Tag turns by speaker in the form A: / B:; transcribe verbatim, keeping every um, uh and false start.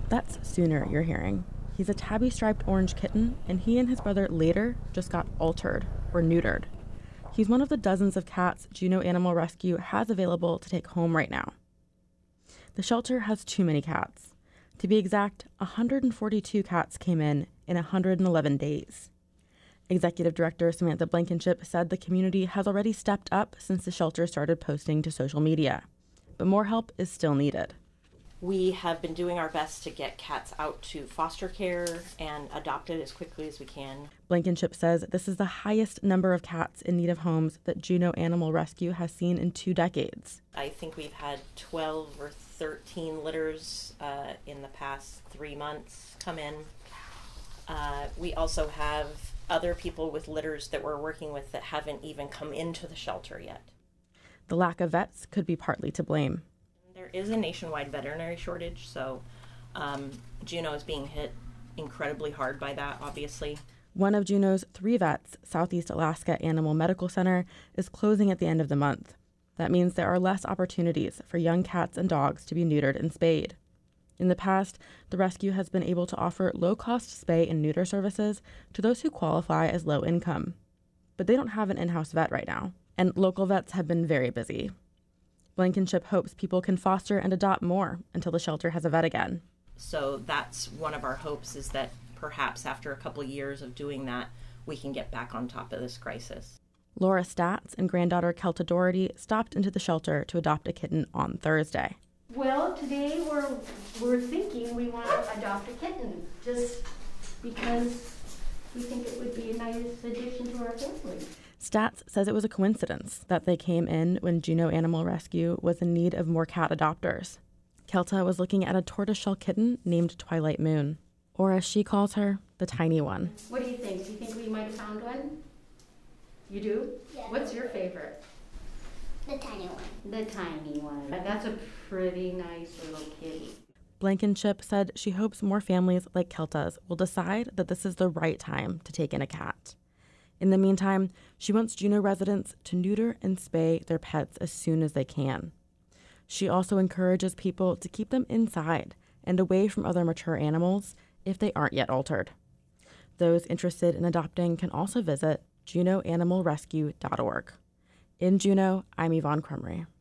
A: That's Sooner you're hearing. He's a tabby-striped orange kitten, and he and his brother later just got altered, or neutered. He's one of the dozens of cats Juneau Animal Rescue has available to take home right now. The shelter has too many cats. To be exact, one hundred forty-two cats came in in one hundred eleven days. Executive Director Samantha Blankenship said the community has already stepped up since the shelter started posting to social media, but more help is still needed.
B: We have been doing our best to get cats out to foster care and adopted as quickly as we can.
A: Blankenship says this is the highest number of cats in need of homes that Juneau Animal Rescue has seen in two decades.
B: I think we've had twelve or thirteen litters uh, in the past three months come in. Uh, we also have other people with litters that we're working with that haven't even come into the shelter yet.
A: The lack of vets could be partly to blame.
B: There is a nationwide veterinary shortage, so um, Juneau is being hit incredibly hard by that, obviously.
A: One of Juneau's three vets, Southeast Alaska Animal Medical Center, is closing at the end of the month. That means there are less opportunities for young cats and dogs to be neutered and spayed. In the past, the rescue has been able to offer low-cost spay and neuter services to those who qualify as low income. But they don't have an in-house vet right now, and local vets have been very busy. Blankenship hopes people can foster and adopt more until the shelter has a vet again.
B: So that's one of our hopes, is that perhaps after a couple of years of doing that, we can get back on top of this crisis.
A: Laura Statz and granddaughter Kelta Doherty stopped into the shelter to adopt a kitten on Thursday.
C: Well, today we're we're thinking we want to adopt a kitten, just because we think it would be a nice addition to our family.
A: Statz says it was a coincidence that they came in when Juneau Animal Rescue was in need of more cat adopters. Kelta was looking at a tortoiseshell kitten named Twilight Moon, or as she calls her, the tiny one.
C: What do you think? Do you think we might have found one? You do?
D: Yeah.
C: What's your favorite?
D: The tiny one.
C: The tiny one. That's a pretty nice little kitty.
A: Blankenship said she hopes more families like Kelta's will decide that this is the right time to take in a cat. In the meantime, she wants Juneau residents to neuter and spay their pets as soon as they can. She also encourages people to keep them inside and away from other mature animals if they aren't yet altered. Those interested in adopting can also visit juneau animal rescue dot org. In Juneau, I'm Yvonne Crumry.